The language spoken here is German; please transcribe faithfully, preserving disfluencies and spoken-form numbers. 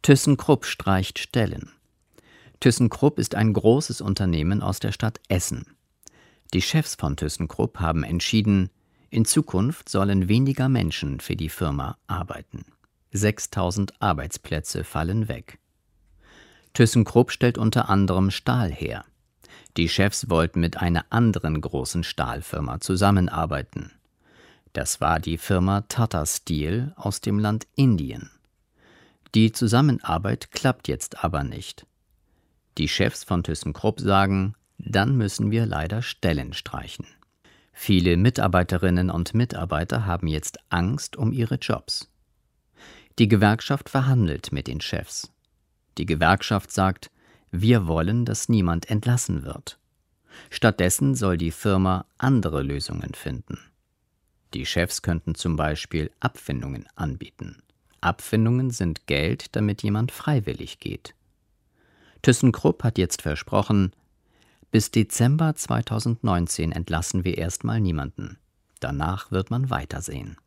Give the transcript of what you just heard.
ThyssenKrupp streicht Stellen. ThyssenKrupp ist ein großes Unternehmen aus der Stadt Essen. Die Chefs von ThyssenKrupp haben entschieden, in Zukunft sollen weniger Menschen für die Firma arbeiten. sechstausend Arbeitsplätze fallen weg. ThyssenKrupp stellt unter anderem Stahl her. Die Chefs wollten mit einer anderen großen Stahlfirma zusammenarbeiten. Das war die Firma Tata Steel aus dem Land Indien. Die Zusammenarbeit klappt jetzt aber nicht. Die Chefs von ThyssenKrupp sagen, dann müssen wir leider Stellen streichen. Viele Mitarbeiterinnen und Mitarbeiter haben jetzt Angst um ihre Jobs. Die Gewerkschaft verhandelt mit den Chefs. Die Gewerkschaft sagt, wir wollen, dass niemand entlassen wird. Stattdessen soll die Firma andere Lösungen finden. Die Chefs könnten zum Beispiel Abfindungen anbieten. Abfindungen sind Geld, damit jemand freiwillig geht. ThyssenKrupp hat jetzt versprochen, bis Dezember zweitausendneunzehn entlassen wir erstmal niemanden. Danach wird man weitersehen.